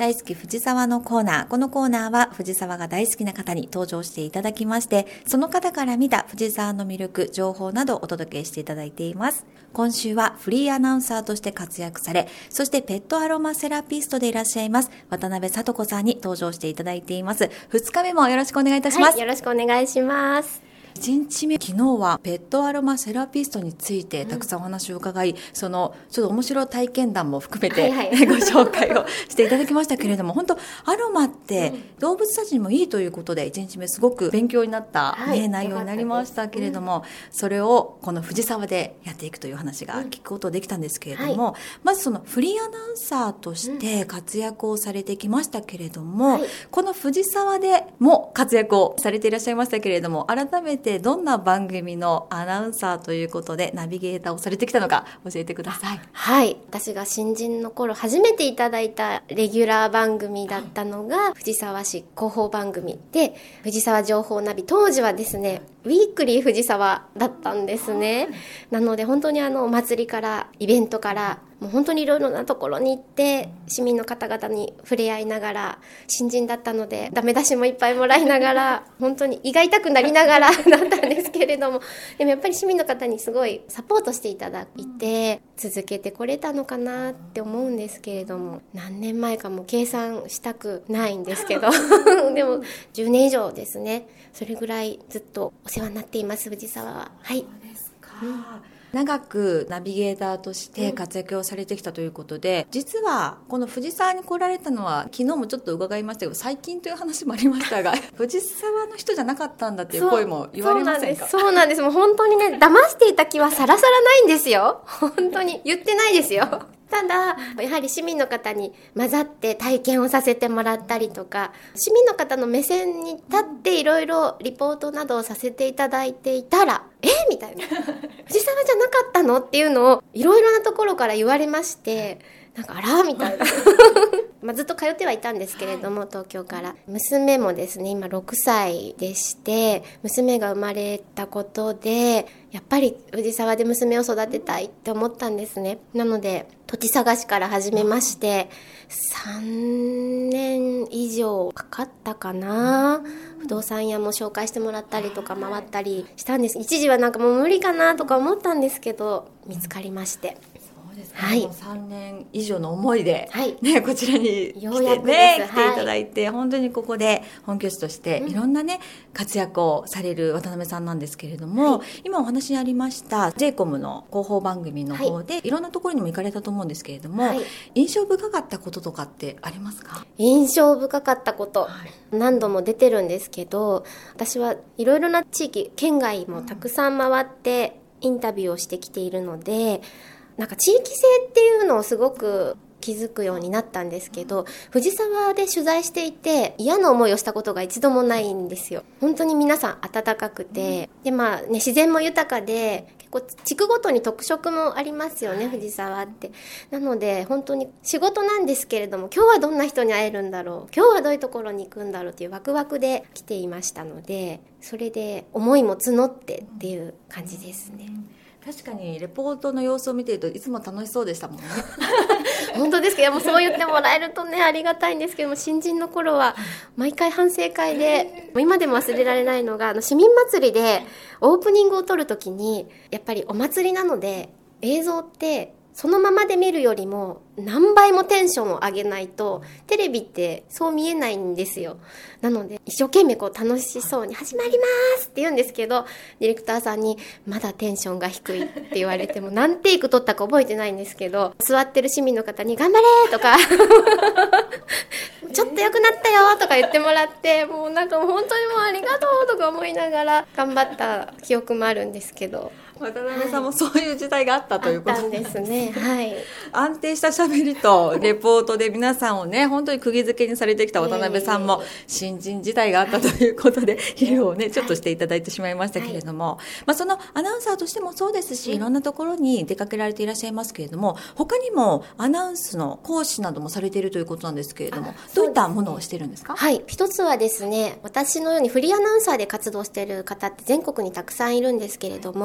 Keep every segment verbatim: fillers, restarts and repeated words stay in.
大好き藤沢のコーナー。このコーナーは藤沢が大好きな方に登場していただきまして、その方から見た藤沢の魅力、情報などをお届けしていただいています。今週はフリーアナウンサーとして活躍され、そしてペットアロマセラピストでいらっしゃいます渡辺聡子さんに登場していただいています。ふつかめもよろしくお願いいたします。 はい、よろしくお願いします。 いちにちめ、昨日はペットアロマセラピストについてたくさんお話を伺い、うん、そのちょっと面白い体験談も含めて、はいはい、ご紹介をしていただきましたけれども、本当アロマって動物たちにもいいということでいちにちめすごく勉強になった、ね、はい、内容になりましたけれども、うん、それをこの藤沢でやっていくという話が聞くことできたんですけれども、うん、はい、まずそのフリーアナウンサーとして活躍をされてきましたけれども、うん、はい、この藤沢でも活躍をされていらっしゃいましたけれども、改めてどんな番組のアナウンサーということでナビゲーターをされてきたのか教えてください。 はい、私が新人の頃初めていただいたレギュラー番組だったのが、はい、藤沢市広報番組で藤沢情報ナビ、当時はですねウィークリー藤沢だったんですね。なので本当にあのお祭りからイベントからもう本当にいろいろなところに行って市民の方々に触れ合いながら、新人だったのでダメ出しもいっぱいもらいながら本当に胃が痛くなりながらだったんですけれども、でもやっぱり市民の方にすごいサポートしていただいて続けてこれたのかなって思うんですけれども、何年前かも計算したくないんですけどでもじゅうねん以上ですね。それぐらいずっとお世話になっています、藤沢は。はい。 そうですか。うん、長くナビゲーターとして活躍をされてきたということで、うん、実はこの藤沢に来られたのは昨日もちょっと伺いましたけど最近という話もありましたが藤沢の人じゃなかったんだっていう声も言われませんか？ そうなんです。そうなんです。もう本当にね、騙していた気はさらさらないんですよ。本当に言ってないですよ。ただやはり市民の方に混ざって体験をさせてもらったりとか、市民の方の目線に立っていろいろリポートなどをさせていただいていたら、えみたいな、藤沢じゃなかったのっていうのをいろいろなところから言われまして、なんかあらみたいなまあずっと通ってはいたんですけれども、東京から。娘もですね今ろくさいでして、娘が生まれたことでやっぱり藤沢で娘を育てたいって思ったんですね。なので土地探しから始めまして、さんねん以上かかったかな。不動産屋も紹介してもらったりとか回ったりしたんです。一時はなんかもう無理かなとか思ったんですけど、見つかりまして、 そうですね、はい、さんねん以上の思いで、 はいね、こちらに来て、 ようやくね、 です来ていただいて、はい、本当にここで本拠地としていろんな、ね、うん、活躍をされる渡辺さんなんですけれども、はい、今お話にありました ジェイコム の広報番組の方で、はい、いろんなところにも行かれたと思うんですけれども、はい、印象深かったこととかってありますか？ 印象深かったこと、はい、何度も出てるんですけど、私はいろいろな地域、県外もたくさん回ってインタビューをしてきているので、なんか地域性っていうのをすごく気づくようになったんですけど、藤沢で取材していて嫌な思いをしたことが一度もないんですよ。本当に皆さん温かくて、でまあね、自然も豊かで、結構地区ごとに特色もありますよね、藤沢って。なので本当に仕事なんですけれども、今日はどんな人に会えるんだろう、今日はどういうところに行くんだろうっていうワクワクで来ていましたので、それで思いも募ってっていう感じですね。 確かにレポートの様子を見ているといつも楽しそうでしたもんね本当ですか？いやもうそう言ってもらえるとねありがたいんですけども、新人の頃は毎回反省会で、今でも忘れられないのが、あの市民祭りでオープニングを撮るときに、やっぱりお祭りなので映像ってそのままで見るよりも何倍もテンションを上げないとテレビってそう見えないんですよ。なので一生懸命こう楽しそうに始まりますって言うんですけど、ディレクターさんにまだテンションが低いって言われても何テイク撮ったか覚えてないんですけど、座ってる市民の方に頑張れとかちょっと良くなったよとか言ってもらって、もうなんかもう本当にもうありがとうとか思いながら頑張った記憶もあるんですけど、 渡辺さんもそういう時代があったということなんですね。 はい、 安定した喋りとレポートで皆さんをね本当に釘付けにされてきた渡辺さんも新人時代があったということで、披露をねちょっとしていただいてしまいましたけれども、まあ、そのアナウンサーとしてもそうですし、いろんなところに出かけられていらっしゃいますけれども、他にもアナウンスの講師などもされているということなんですけれども、どういったものをしているんですか？ はい、一つはですね、私のようにフリーアナウンサーで活動している方って全国にたくさんいるんですけれども、代表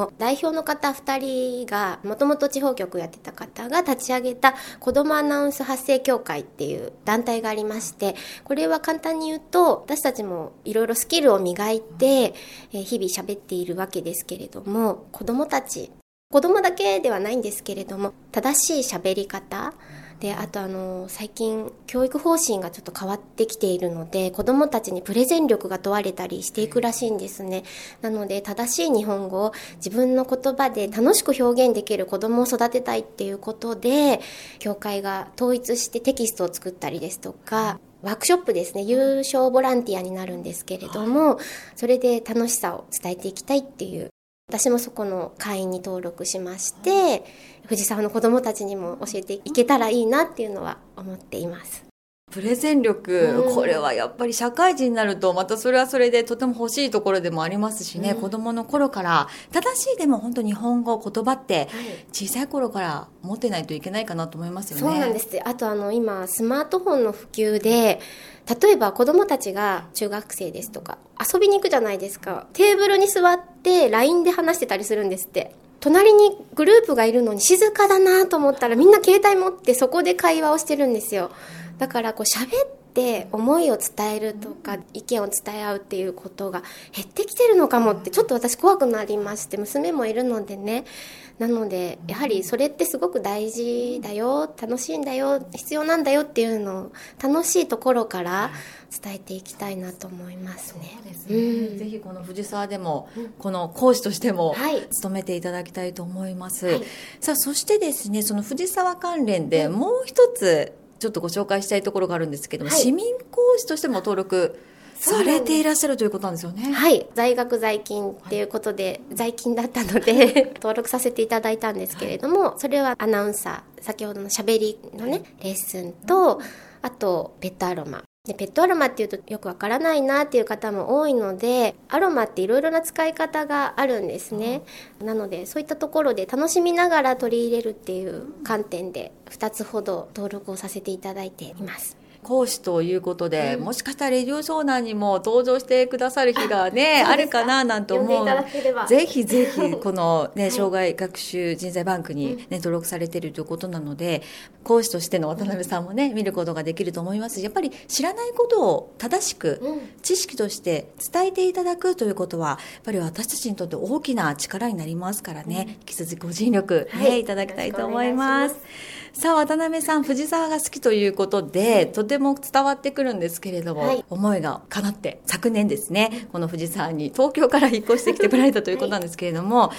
表の方ふたりがもともと地方局やってた方が立ち上げた子どもアナウンス発声協会っていう団体がありまして、これは簡単に言うと私たちもいろいろスキルを磨いて日々喋っているわけですけれども、子どもたち子どもだけではないんですけれども、正しい喋り方で、あとあの最近教育方針がちょっと変わってきているので、子どもたちにプレゼン力が問われたりしていくらしいんですね。なので正しい日本語を自分の言葉で楽しく表現できる子どもを育てたいっていうことで、教会が統一してテキストを作ったりですとか、ワークショップですね、有償ボランティアになるんですけれども、それで楽しさを伝えていきたいっていう、私もそこの会員に登録しまして、藤沢の子どもたちにも教えていけたらいいなっていうのは思っています。 プレゼン力、うん、これはやっぱり社会人になるとまたそれはそれでとても欲しいところでもありますしね、うん、子どもの頃から正しいでも本当に日本語言葉って小さい頃から持ってないといけないかなと思いますよね。 そうなんです。あとあの今スマートフォンの普及で、例えば子どもたちが中学生ですとか遊びに行くじゃないですか。テーブルに座って ライン で話してたりするんですって。隣にグループがいるのに静かだなと思ったらみんな携帯持ってそこで会話をしてるんですよ。だからこう喋って思いを伝えるとか意見を伝え合うっていうことが減ってきてるのかもってちょっと私怖くなりまして、娘もいるのでね。なのでやはりそれってすごく大事だよ、楽しいんだよ、必要なんだよっていうのを楽しいところから伝えていきたいなと思いますね。 そうですね、うん、ぜひこの藤沢でも、うん、この講師としても務めていただきたいと思います、はい、さあそしてですね、その藤沢関連でもう一つちょっとご紹介したいところがあるんですけども、はい、市民講師としても登録されていらっしゃるということなんですよね。 はい、在学在勤っていうことで、はい、在勤だったので登録させていただいたんですけれども、はい、それはアナウンサー、先ほどのしゃべりのねレッスンと、あとペットアロマで、ペットアロマっていうとよくわからないなっていう方も多いので、アロマっていろいろな使い方があるんですね、うん、なのでそういったところで楽しみながら取り入れるっていう観点でふたつほど登録をさせていただいています。 講師ということで、うん、もしかしたらレディオ湘南にも登場してくださる日がね あ, あるかななんて思う。ぜひぜひこの、ね、障害学習人材バンクに、ね、登録されているということなので、講師としての渡辺さんもね見ることができると思います。やっぱり知らないことを正しく、うん、知識として伝えていただくということはやっぱり私たちにとって大きな力になりますからね、うん、引き続きご尽力、ねはい、いただきたいと思います。さあ渡辺さん、藤沢が好きということで、うん、とても伝わってくるんですけれども、はい、思いが叶って昨年ですね、この藤沢に東京から引っ越してきてこられたということなんですけれども、はい、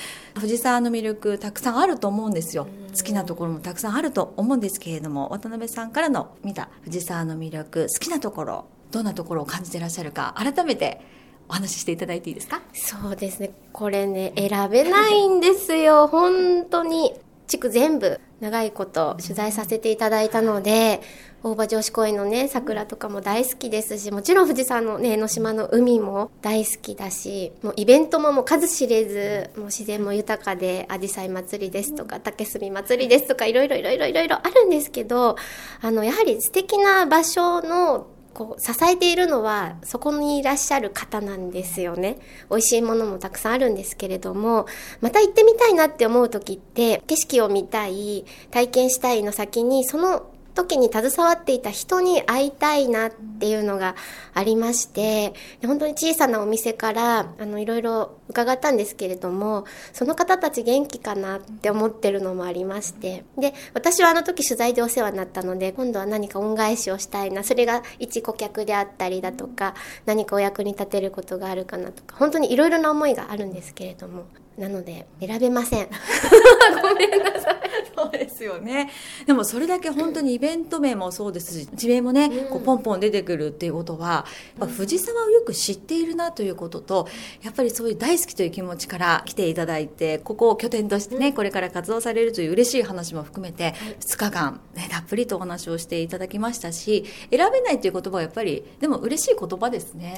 藤沢の魅力たくさんあると思うんですよ。好きなところもたくさんあると思うんですけれども、渡辺さんからの見た藤沢の魅力、好きなところ、どんなところを感じていらっしゃるか、改めてお話ししていただいていいですか？ そうですね、これね選べないんですよ本当に。地区全部長いこと取材させていただいたので、大場城址公園のね桜とかも大好きですし、もちろん富士山のね江ノ島の海も大好きだし、もうイベントももう数知れず、もう自然も豊かで、あじさい祭りですとか竹炭祭りですとか、いろいろいろいろいろいろあるんですけど、あのやはり素敵な場所のこう支えているのはそこにいらっしゃる方なんですよね。美味しいものもたくさんあるんですけれども、また行ってみたいなって思う時って、景色を見たい、体験したいの先にその時に携わっていた人に会いたいなっていうのがありまして、本当に小さなお店からあのいろいろ伺ったんですけれども、その方たち元気かなって思ってるのもありまして、で私はあの時取材でお世話になったので、今度は何か恩返しをしたいな、それが一顧客であったりだとか、何かお役に立てることがあるかなとか、本当にいろいろな思いがあるんですけれども、なので選べませんごめんなさい。 そうですよね。でもそれだけ本当にイベント名もそうですし、地名もね、うん、こうポンポン出てくるっていうことは、やっぱ藤沢をよく知っているなということと、やっぱりそういう大好きという気持ちから来ていただいて、ここを拠点としてね、うん、これから活動されるという嬉しい話も含めて、はい、ふつかかん、ね、たっぷりとお話をしていただきましたし、選べないという言葉はやっぱりでも嬉しい言葉ですね。 あ、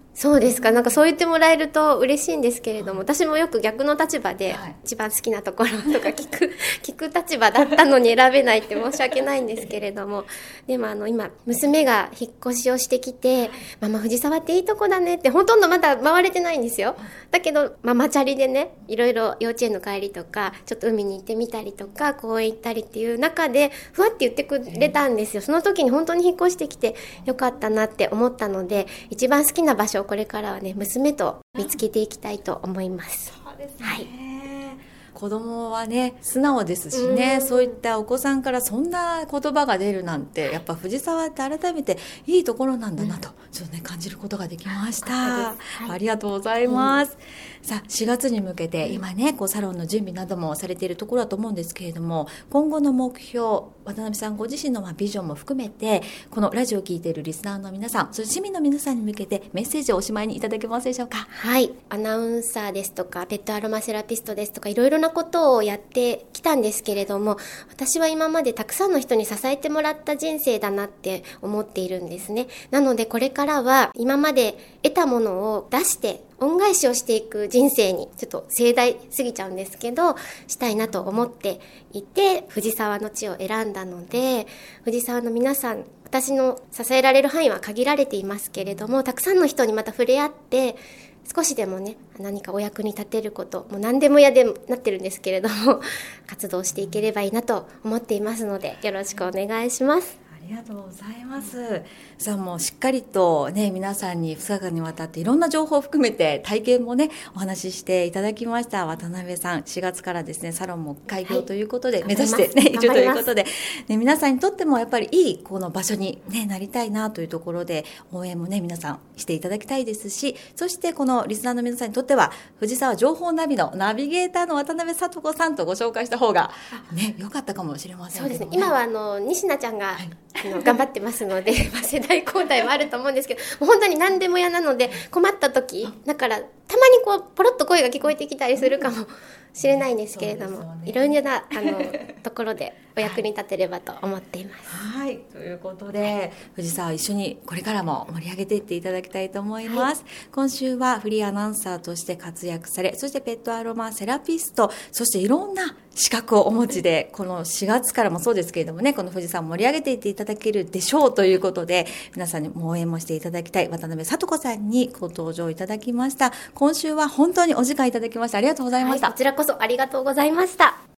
そうですか。なんかそう言ってもらえると嬉しいんですけれども、私もよく逆の立場で、一番好きなところとか聞く、聞く立場だったのに選べないって申し訳ないんですけれども、でもあの今、娘が引っ越しをしてきて、ママ藤沢っていいとこだねって、ほとんどまだ回れてないんですよ。だけど、ママチャリでね、いろいろ幼稚園の帰りとか、ちょっと海に行ってみたりとか、公園行ったりっていう中で、ふわって言ってくれたんですよ。その時に本当に引っ越してきてよかったなって思ったので、一番好きな場所をこれからはね、娘と見つけていきたいと思います。 そうですね。 はい。 子供はね、素直ですしね、うん、そういったお子さんからそんな言葉が出るなんて、やっぱ藤沢って改めていいところなんだなと、ちょっとね、感じることができました。はい、ありがとうございます。うん、さあ、しがつに向けて、今ね、こうサロンの準備などもされているところだと思うんですけれども、今後の目標、渡辺さんご自身のビジョンも含めて、このラジオを聞いているリスナーの皆さん、そして市民の皆さんに向けてメッセージをおしまいにいただけますでしょうか。 はい。アナウンサーですとか、ペットアロマセラピストですとか、いろいろなことをやってきたんですけれども、私は今までたくさんの人に支えてもらった人生だなって思っているんですね。なのでこれからは今まで得たものを出して恩返しをしていく人生に、ちょっと盛大すぎちゃうんですけど、したいなと思っていて、藤沢の地を選んだので、藤沢の皆さん、私の支えられる範囲は限られていますけれども、たくさんの人にまた触れ合って、少しでもね、何かお役に立てること、もう何でも嫌でなってるんですけれども、活動していければいいなと思っていますので、よろしくお願いします。 ありがとうございます。さあ、もうしっかりとね、皆さんにふつかかんにわたっていろんな情報を含めて体験もね、お話ししていただきました渡辺さん。しがつからですね、サロンも開業ということで、はい、目指してね、いるということで、ね、皆さんにとってもやっぱりいいこの場所に、ね、なりたいなというところで、応援もね、皆さんしていただきたいですし、そしてこのリスナーの皆さんにとっては、藤沢情報ナビのナビゲーターの渡辺聡子さんとご紹介した方が、ね、良かったかもしれませんけどね。 そうですね。今はあの、西名ちゃんが、はい、あの頑張ってますので、まあ、世代交代はあると思うんですけど、もう本当に何でも嫌なので、困った時、だからたまにこうポロッと声が聞こえてきたりするかもしれないんですけれども、ね、いろいろなあのところでお役に立てればと思っています。 はい、ということで藤沢一緒にこれからも盛り上げていっていただきたいと思います。はい、今週はフリーアナウンサーとして活躍され、そしてペットアロマセラピスト、そしていろんな資格をお持ちで、このしがつからもそうですけれどもね、この藤沢を盛り上げていっていただけるでしょうということで、皆さんに応援もしていただきたい渡辺聡子さんにご登場いただきました。今週は本当にお時間いただきましてありがとうございました。 はい、こちらこそありがとうございました。